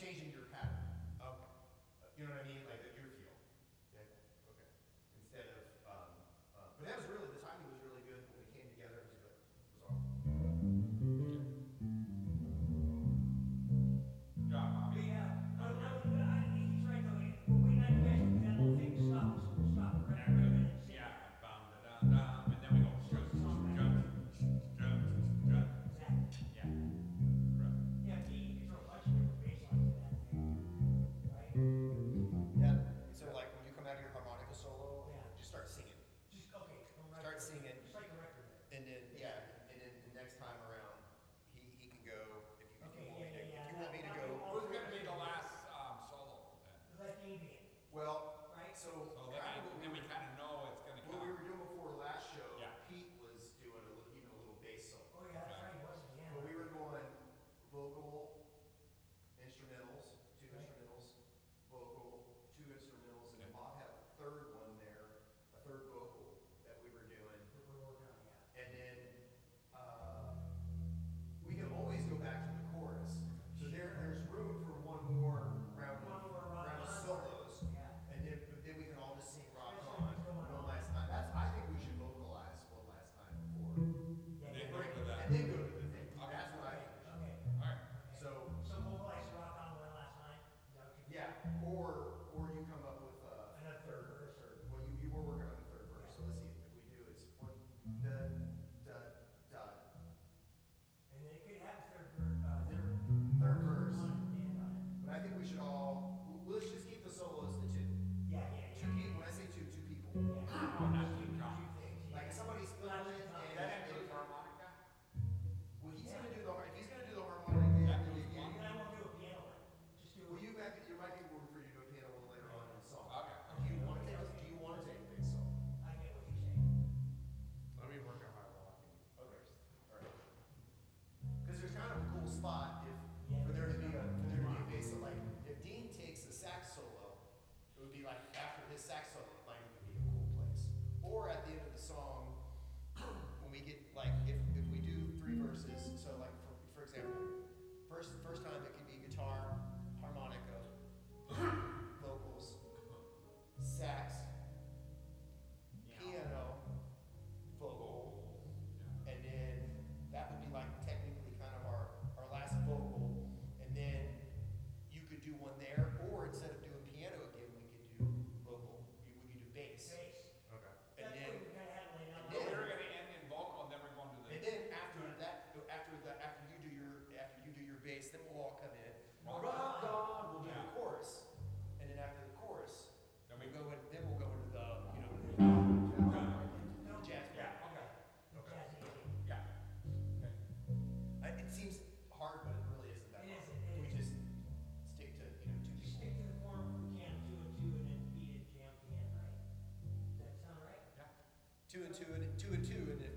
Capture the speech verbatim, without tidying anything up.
changing your pattern. Okay. You know what I mean? Like your feel. Yeah. Okay. Instead of, um, uh, but that was really, the timing was really good when we came together. It was good. It was awesome. Yeah, Bobby. Yeah. I, I, I, he's right though. We're waiting on you guys to do that little thing to stop us. We'll stop it right right and sing. Yeah, bum da dum dum, and then we go jump, jump, jump, jump, jump. Exactly. Yeah. Right. Yeah, Pete, you can throw a bunch of different bass lines to that thing. Right? Yeah. So like when you come out of your harmonica solo, Yeah. just start singing. Just, okay, come right Start there. singing. Just like the record there. And then, yeah, and then the next time around, he, he can go, if you, if Okay, you want yeah, me to, yeah, if you yeah. want me to That- go. that- Who's gonna be the last um, solo then? Let me be it. Well, Right. so, So kind then of what we, we then we were, kind of know it's gonna what we come. were doing before last show, Yeah. Pete was doing a little, even a little bass solo. Oh, yeah, that's right. It was at the end. But we were going vocal, instrumentals, two Right. instrumentals, vocal, two instrumentals, and then Bob had a third one there, a third vocal that we were doing. That we're working on, yeah. And then, uh, we can always go back to the chorus. So there, there's room for one more round One of, more round round of on. solos. Yeah. And then, but then we can all just sing rock Especially on what's going one on. last time. That's, I think we should vocalize one last time before. Yeah, Then yeah, go right. to that. And then go to the thing. Okay. That's what I think. Okay. All right. So, So vocalize rock on one last time? Is that what you- yeah, or, or you come up with a Another third verse or? well, you, you were working on the third verse, so let's see if we do, it's one, da, da, da. And then it could have a third verse, uh, third. Third verse. One at the end on it. But I think we should all, well, let's just keep the solos to two. Yeah, yeah, Two yeah. people, when I say two, two people. Yeah. Oh, not King John. Two things, yeah. Like if somebody's Not filling it just and. That includes harmonica? Well, he's gonna do the, har- if he's gonna do the harmonic, Yeah. yeah, you, you, And I won't do a piano one, just do. well, you might, be- there might be room for you to do a piano one later on in the song. Okay. Do you wanna take, a- do you wanna take a big song? I get what you're saying. Let me work on my walking Okay. first. Alright. Cause there's kind of a cool spot if, Yeah. for there to be a, for there to be a bass, so like, if Dean takes a sax solo, it would be like after his sax solo, it might even be a cool place. Or at the end of the song, when we get, like, if, if we do three verses, so like, for, for example, first, first time it could be guitar, harmonica, vocals, sax, piano, vocal, and then that would be like technically kind of our, our last vocal, and then you could do one there, or instead of doing piano again, we could do vocal, we we could do bass. Bass. Okay. And That's then, what we kinda had laid out. and So then- we were gonna end in vocal, and then we're going to the. and then after that, after the, after you do your, after you do your bass, then we'll all come in. Rock Rock on, we'll do Yeah. the chorus, and then after the chorus, Then we we go in, then we'll go into the, you know, the jazz. Yeah, okay. Okay. Jazzy. Yeah. Okay. I- It seems hard, but it really isn't that It hard. isn't, it We isn't. just stick to, you know, two Just people. stick to the form if we can, two and two, and then beat it, jam at the end, right? Does that sound right? Yeah. Two and two and two and two, and if